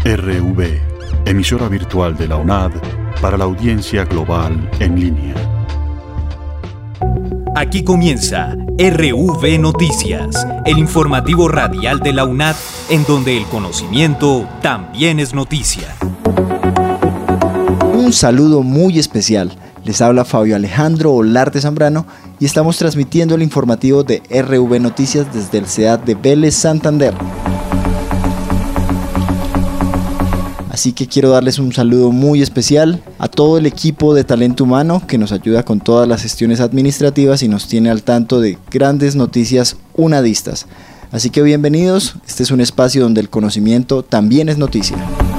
RV, emisora virtual de la UNAD para la audiencia global en línea. Aquí comienza RV Noticias, el informativo radial de la UNAD, en donde el conocimiento también es noticia. Un saludo muy especial. Les habla Fabio Alejandro Olarte Zambrano y estamos transmitiendo el informativo de RV Noticias desde el CEAD de Vélez, Santander. Así que quiero darles un saludo muy especial a todo el equipo de talento humano que nos ayuda con todas las gestiones administrativas y nos tiene al tanto de grandes noticias unadistas. Así que bienvenidos, este es un espacio donde el conocimiento también es noticia.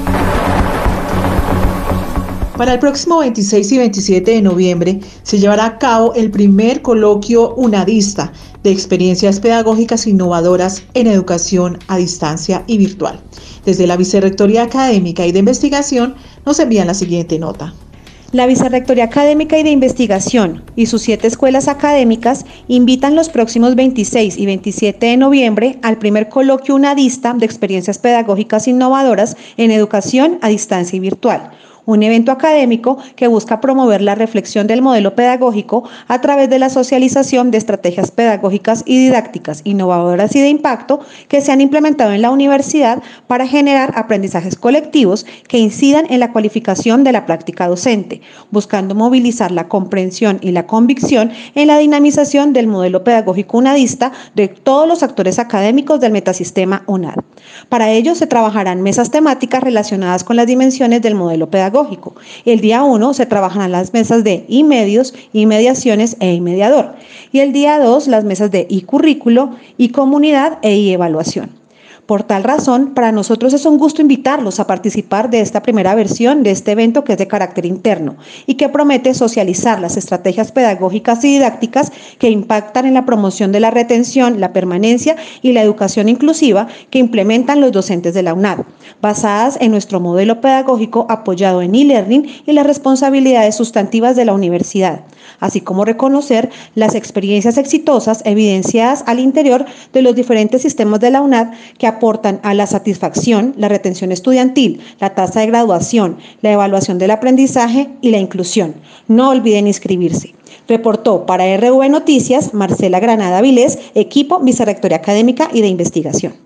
Para el próximo 26 y 27 de noviembre se llevará a cabo el primer coloquio unadista de experiencias pedagógicas innovadoras en educación a distancia y virtual. Desde la Vicerrectoría Académica y de Investigación nos envían la siguiente nota. La Vicerrectoría Académica y de Investigación y sus 7 escuelas académicas invitan los próximos 26 y 27 de noviembre al primer coloquio unadista de experiencias pedagógicas innovadoras en educación a distancia y virtual. Un evento académico que busca promover la reflexión del modelo pedagógico a través de la socialización de estrategias pedagógicas y didácticas innovadoras y de impacto que se han implementado en la universidad para generar aprendizajes colectivos que incidan en la cualificación de la práctica docente, buscando movilizar la comprensión y la convicción en la dinamización del modelo pedagógico unadista de todos los actores académicos del metasistema UNAD. Para ello se trabajarán mesas temáticas relacionadas con las dimensiones del modelo pedagógico. El día 1 se trabajarán las mesas de I-medios, I-mediaciones e I-mediador. Y el día 2 las mesas de I-currículo, I-comunidad e I-evaluación. Por tal razón, para nosotros es un gusto invitarlos a participar de esta primera versión de este evento que es de carácter interno y que promete socializar las estrategias pedagógicas y didácticas que impactan en la promoción de la retención, la permanencia y la educación inclusiva que implementan los docentes de la UNAD, basadas en nuestro modelo pedagógico apoyado en e-learning y las responsabilidades sustantivas de la universidad, así como reconocer las experiencias exitosas evidenciadas al interior de los diferentes sistemas de la UNAD que aportan a la satisfacción, la retención estudiantil, la tasa de graduación, la evaluación del aprendizaje y la inclusión. No olviden inscribirse. Reportó para RV Noticias Marcela Granada Vilés, equipo Vicerrectoría Académica y de Investigación.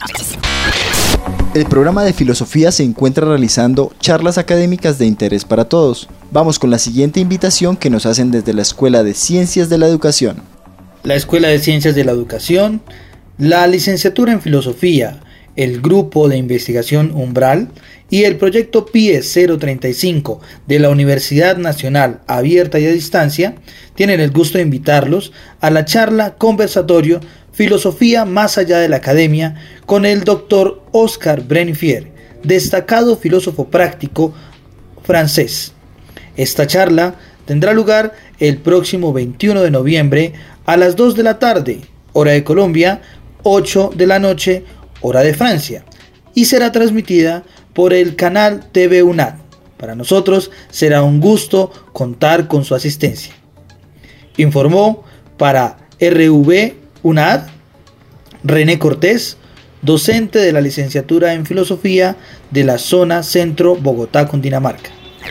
El programa de filosofía se encuentra realizando charlas académicas de interés para todos. Vamos con la siguiente invitación que nos hacen desde la Escuela de Ciencias de la Educación. La Escuela de Ciencias de la Educación, la licenciatura en Filosofía, el Grupo de Investigación Umbral y el proyecto PIE 035 de la Universidad Nacional Abierta y a Distancia tienen el gusto de invitarlos a la charla conversatorio Filosofía más allá de la academia con el Dr. Oscar Brennifier, destacado filósofo práctico francés. Esta charla tendrá lugar el próximo 21 de noviembre a las 2 de la tarde, hora de Colombia, 8 de la noche, hora de Francia, y será transmitida por el canal TV UNAD. Para nosotros será un gusto contar con su asistencia. Informó para RV UNAD René Cortés, docente de la licenciatura en Filosofía de la zona Centro Bogotá, Cundinamarca.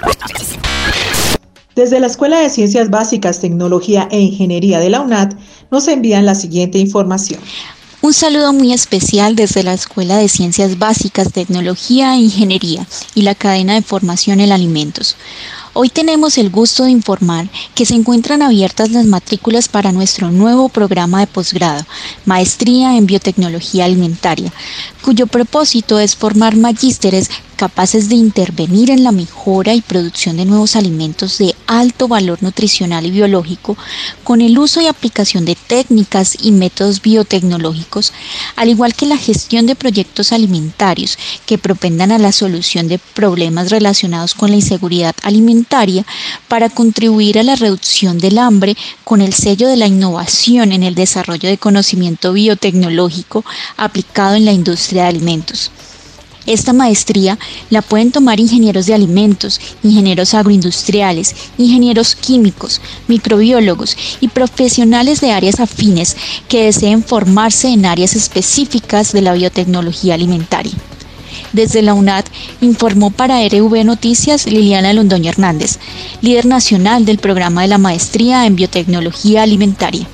Desde la Escuela de Ciencias Básicas, Tecnología e Ingeniería de la UNAD nos envían la siguiente información. Un saludo muy especial desde la Escuela de Ciencias Básicas, Tecnología e Ingeniería y la cadena de formación en alimentos. Hoy tenemos el gusto de informar que se encuentran abiertas las matrículas para nuestro nuevo programa de posgrado, Maestría en Biotecnología Alimentaria, cuyo propósito es formar magísteres capaces de intervenir en la mejora y producción de nuevos alimentos de alto valor nutricional y biológico con el uso y aplicación de técnicas y métodos biotecnológicos, al igual que la gestión de proyectos alimentarios que propendan a la solución de problemas relacionados con la inseguridad alimentaria para contribuir a la reducción del hambre con el sello de la innovación en el desarrollo de conocimiento biotecnológico aplicado en la industria de alimentos. Esta maestría la pueden tomar ingenieros de alimentos, ingenieros agroindustriales, ingenieros químicos, microbiólogos y profesionales de áreas afines que deseen formarse en áreas específicas de la biotecnología alimentaria. Desde la UNAD informó para RV Noticias Liliana Londoño Hernández, líder nacional del programa de la maestría en biotecnología alimentaria.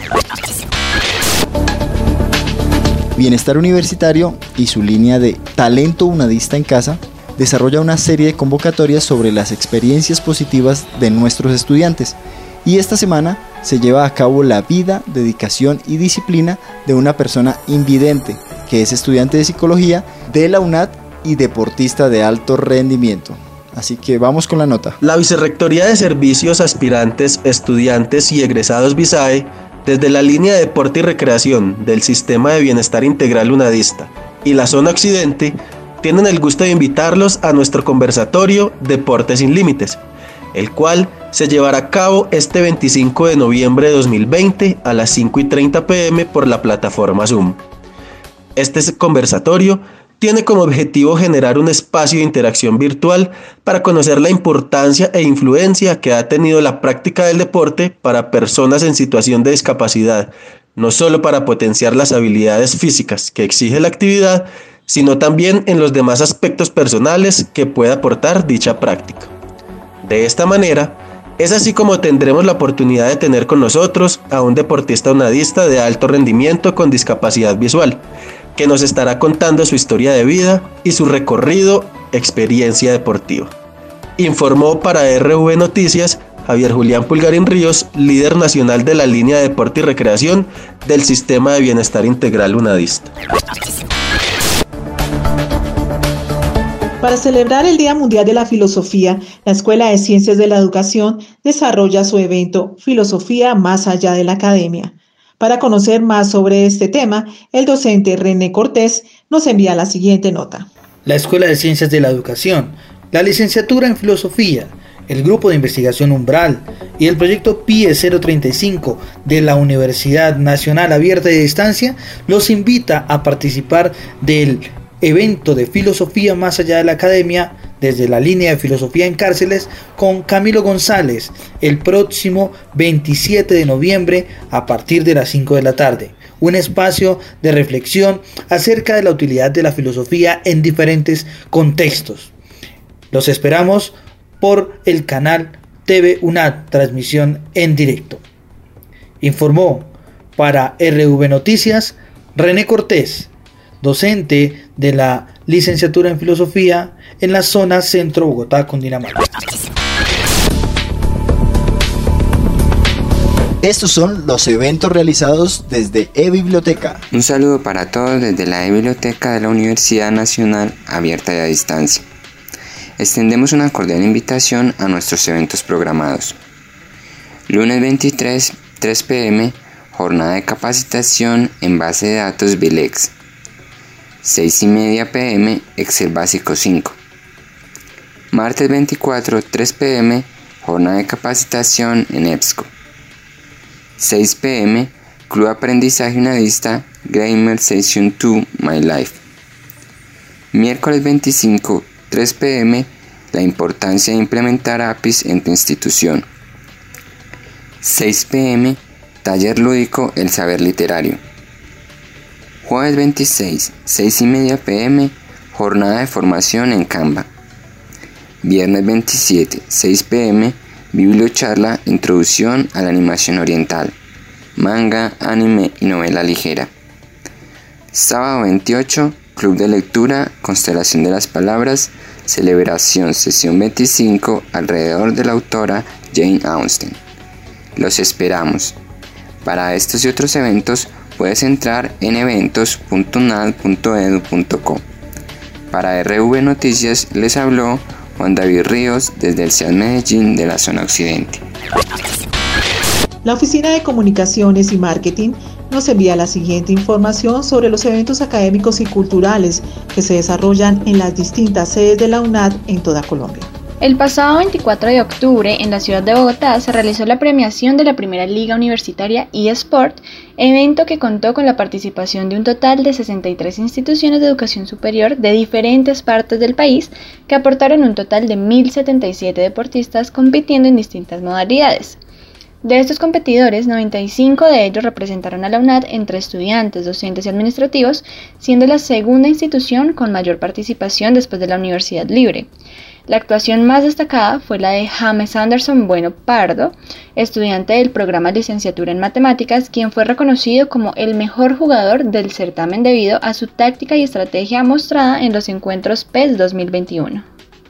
Bienestar Universitario y su línea de Talento Unadista en Casa desarrolla una serie de convocatorias sobre las experiencias positivas de nuestros estudiantes. Y esta semana se lleva a cabo la vida, dedicación y disciplina de una persona invidente, que es estudiante de psicología de la UNAD y deportista de alto rendimiento. Así que vamos con la nota. La Vicerrectoría de Servicios Aspirantes, Estudiantes y Egresados VISAE, desde la línea de Deporte y Recreación del Sistema de Bienestar Integral Unadista y la Zona Occidente, tienen el gusto de invitarlos a nuestro conversatorio Deporte sin Límites, el cual se llevará a cabo este 25 de noviembre de 2020 a las 5:30 p.m. por la plataforma Zoom. Este conversatorio tiene como objetivo generar un espacio de interacción virtual para conocer la importancia e influencia que ha tenido la práctica del deporte para personas en situación de discapacidad, no solo para potenciar las habilidades físicas que exige la actividad, sino también en los demás aspectos personales que puede aportar dicha práctica. De esta manera, es así como tendremos la oportunidad de tener con nosotros a un deportista unadista de alto rendimiento con discapacidad visual, que nos estará contando su historia de vida y su recorrido, experiencia deportiva. Informó para RV Noticias Javier Julián Pulgarín Ríos, líder nacional de la línea de Deporte y Recreación del Sistema de Bienestar Integral Unadista. Para celebrar el Día Mundial de la Filosofía, la Escuela de Ciencias de la Educación desarrolla su evento Filosofía más allá de la academia. Para conocer más sobre este tema, el docente René Cortés nos envía la siguiente nota. La Escuela de Ciencias de la Educación, la licenciatura en Filosofía, el Grupo de Investigación Umbral y el proyecto PIE 035 de la Universidad Nacional Abierta y de Distancia los invita a participar del evento de Filosofía más allá de la academia desde la línea de Filosofía en Cárceles con Camilo González el próximo 27 de noviembre a partir de las 5 de la tarde. Un espacio de reflexión acerca de la utilidad de la filosofía en diferentes contextos. Los esperamos por el canal TV UNAD, transmisión en directo. Informó para RV Noticias René Cortés, docente de la licenciatura en Filosofía en la zona Centro Bogotá, Cundinamarca. Estos son los eventos realizados desde eBiblioteca. Un saludo para todos desde la eBiblioteca de la Universidad Nacional Abierta y a Distancia. Extendemos una cordial invitación a nuestros eventos programados. Lunes 23, 3 p.m., jornada de capacitación en base de datos BILEX. 6:30 p.m. Excel Básico 5. Martes 24, 3 p.m. jornada de capacitación en EBSCO. 6 p.m. Club Aprendizaje Unadista Gamer Session 2 My Life. Miércoles 25, 3 p.m. La importancia de implementar APIs en tu institución. 6 p.m. Taller lúdico El Saber Literario. Jueves 26, 6:30 p.m. jornada de formación en Canva. Viernes 27, 6 p.m. bibliocharla Introducción a la animación oriental, manga, anime y novela ligera. Sábado 28, Club de Lectura Constelación de las Palabras, celebración sesión 25 alrededor de la autora Jane Austen. Los esperamos. Para estos y otros eventos puedes entrar en eventos.unad.edu.co. Para RV Noticias les habló Juan David Ríos desde el CEAD Medellín de la zona occidente. La Oficina de Comunicaciones y Marketing nos envía la siguiente información sobre los eventos académicos y culturales que se desarrollan en las distintas sedes de la UNAD en toda Colombia. El pasado 24 de octubre, en la ciudad de Bogotá, se realizó la premiación de la primera Liga Universitaria eSport, evento que contó con la participación de un total de 63 instituciones de educación superior de diferentes partes del país, que aportaron un total de 1.077 deportistas compitiendo en distintas modalidades. De estos competidores, 95 de ellos representaron a la UNAD entre estudiantes, docentes y administrativos, siendo la segunda institución con mayor participación después de la Universidad Libre. La actuación más destacada fue la de James Anderson Bueno Pardo, estudiante del programa de licenciatura en matemáticas, quien fue reconocido como el mejor jugador del certamen debido a su táctica y estrategia mostrada en los encuentros PES 2021.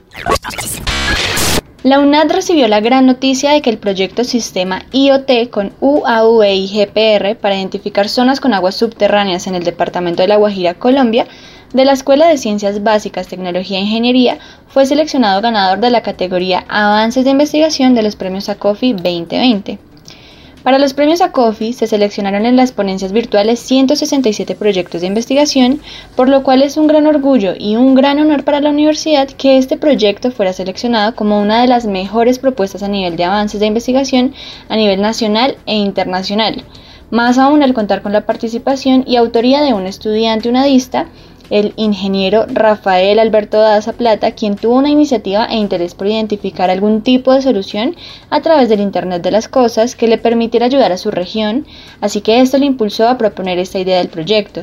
La UNAD recibió la gran noticia de que el proyecto Sistema IoT con UAV y GPR para identificar zonas con aguas subterráneas en el departamento de La Guajira, Colombia, de la Escuela de Ciencias Básicas, Tecnología e Ingeniería, fue seleccionado ganador de la categoría Avances de Investigación de los premios ACOFI 2020. Para los premios ACOFI se seleccionaron en las ponencias virtuales 167 proyectos de investigación, por lo cual es un gran orgullo y un gran honor para la universidad que este proyecto fuera seleccionado como una de las mejores propuestas a nivel de avances de investigación a nivel nacional e internacional, más aún al contar con la participación y autoría de un estudiante unadista, el ingeniero Rafael Alberto Daza Plata, quien tuvo una iniciativa e interés por identificar algún tipo de solución a través del Internet de las Cosas que le permitiera ayudar a su región, así que esto le impulsó a proponer esta idea del proyecto.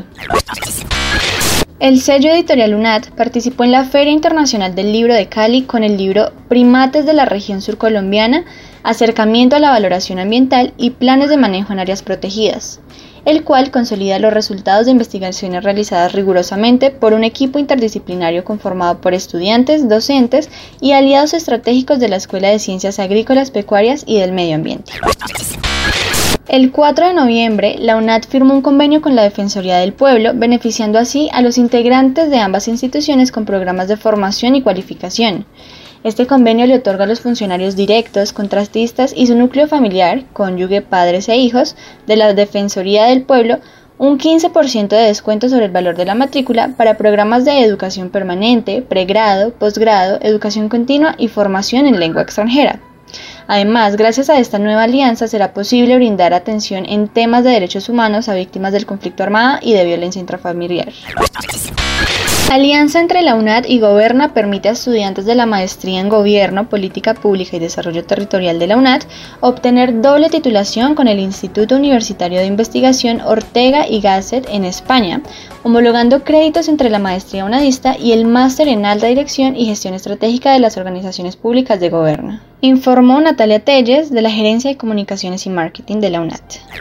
El sello editorial UNAD participó en la Feria Internacional del Libro de Cali con el libro Primates de la región surcolombiana, acercamiento a la valoración ambiental y planes de manejo en áreas protegidas, el cual consolida los resultados de investigaciones realizadas rigurosamente por un equipo interdisciplinario conformado por estudiantes, docentes y aliados estratégicos de la Escuela de Ciencias Agrícolas, Pecuarias y del Medio Ambiente. El 4 de noviembre, la UNAD firmó un convenio con la Defensoría del Pueblo, beneficiando así a los integrantes de ambas instituciones con programas de formación y cualificación. Este convenio le otorga a los funcionarios directos, contratistas y su núcleo familiar, cónyuge, padres e hijos, de la Defensoría del Pueblo, un 15% de descuento sobre el valor de la matrícula para programas de educación permanente, pregrado, posgrado, educación continua y formación en lengua extranjera. Además, gracias a esta nueva alianza será posible brindar atención en temas de derechos humanos a víctimas del conflicto armado y de violencia intrafamiliar. Alianza entre la UNAD y Goberna permite a estudiantes de la Maestría en Gobierno, Política Pública y Desarrollo Territorial de la UNAD obtener doble titulación con el Instituto Universitario de Investigación Ortega y Gasset en España, homologando créditos entre la Maestría UNADista y el Máster en Alta Dirección y Gestión Estratégica de las Organizaciones Públicas de Goberna. Informó Natalia Telles de la Gerencia de Comunicaciones y Marketing de la UNAD.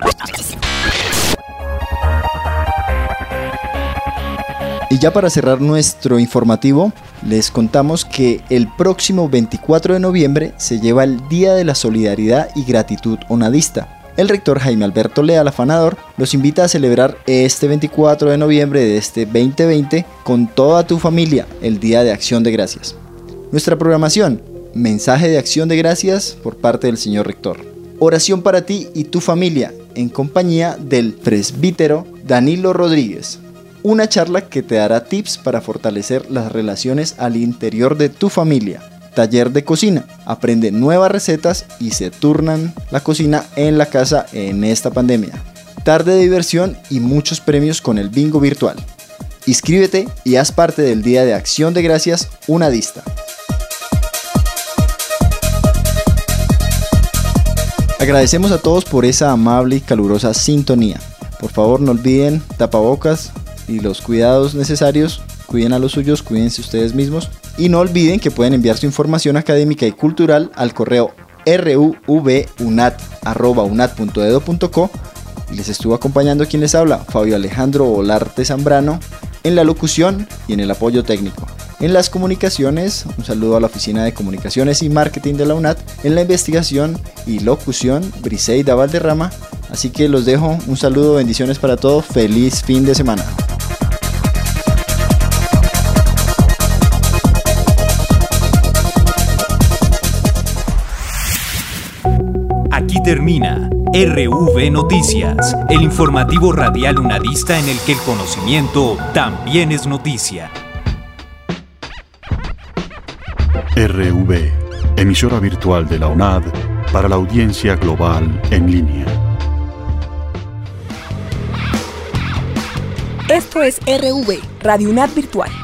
Y ya para cerrar nuestro informativo, les contamos que el próximo 24 de noviembre se lleva el Día de la Solidaridad y Gratitud UNADista. El rector Jaime Alberto Leal Afanador los invita a celebrar este 24 de noviembre de este 2020 con toda tu familia, el Día de Acción de Gracias. Nuestra programación, mensaje de acción de gracias por parte del señor rector. Oración para ti y tu familia, en compañía del presbítero Danilo Rodríguez. Una charla que te dará tips para fortalecer las relaciones al interior de tu familia. Taller de cocina. Aprende nuevas recetas y se turnan la cocina en la casa en esta pandemia. Tarde de diversión y muchos premios con el bingo virtual. Inscríbete y haz parte del Día de Acción de Gracias UNADista. Agradecemos a todos por esa amable y calurosa sintonía. Por favor, no olviden tapabocas y los cuidados necesarios. Cuiden a los suyos, cuídense ustedes mismos. Y no olviden que pueden enviar su información académica y cultural al correo ruvunat@unat.edu.co. Y les estuvo acompañando quien les habla, Fabio Alejandro Olarte Zambrano, en la locución y en el apoyo técnico. En las comunicaciones, un saludo a la Oficina de Comunicaciones y Marketing de la UNAD. En la investigación y locución, Briseida Valderrama. Así que los dejo, un saludo, bendiciones para todos, feliz fin de semana. Aquí termina RV Noticias, el informativo radial unadista en el que el conocimiento también es noticia. RV, emisora virtual de la UNAD para la audiencia global en línea. Esto es RV, Radio UNAD Virtual.